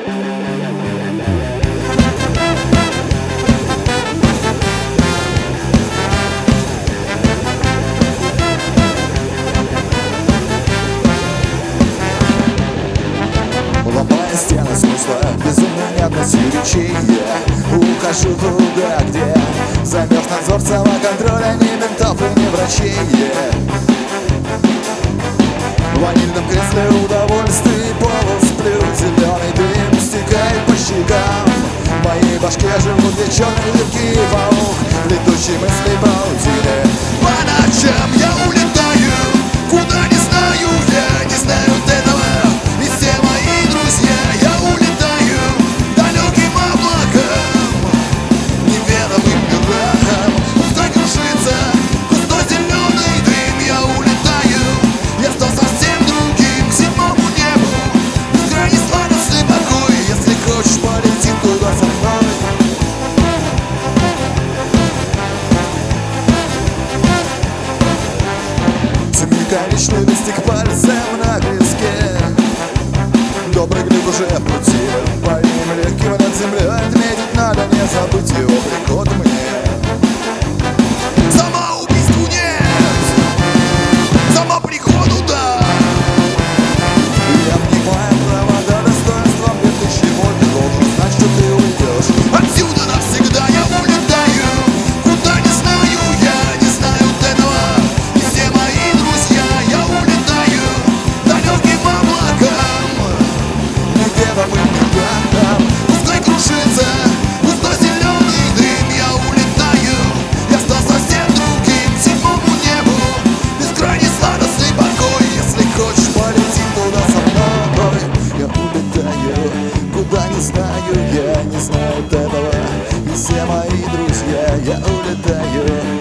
Ломая стены смысла, безумно не относю речей. Я ухожу туда, где замерз надзор самоконтроля, ни ментов и ни врачей. В ванильном кресле удовольствий полусплю, зеленый дым стекает по щекам. В моей башке живут две черные дырки и паук, летучие мысли паутины. По ночам я улетаю, куда не знаю, я не знаю этого. И все мои друзья, я улетаю далеким облакам, неведомым мирам. Пускай кружится густой зеленый дым, я улетаю, я стал совсем другим, к седьмому небу. Бескрайний сладостный покой, если хочешь, полети туда со мной. Семиконечный листик пальцем на виске, добрый глюк уже в пути. Моим легким над землей отметить надо, не забыть его приход мне. Самоубийству нет, самоприходу да. Я обнимаю провода достоинством 2000 вольт. Ты должен знать, что ты уйдешь отсюда навсегда. Я улетаю, куда не знаю, я не знаю этого. И все мои друзья, я улетаю далеким облакам, неведомым мирам. Пускай кружится густой зеленый дым, я улетаю, я стал совсем другим, к седьмому небу. Бескрайний сладостный покой, если хочешь, полети туда со мной. Я улетаю, куда не знаю, я не знаю этого. И все мои друзья, я улетаю.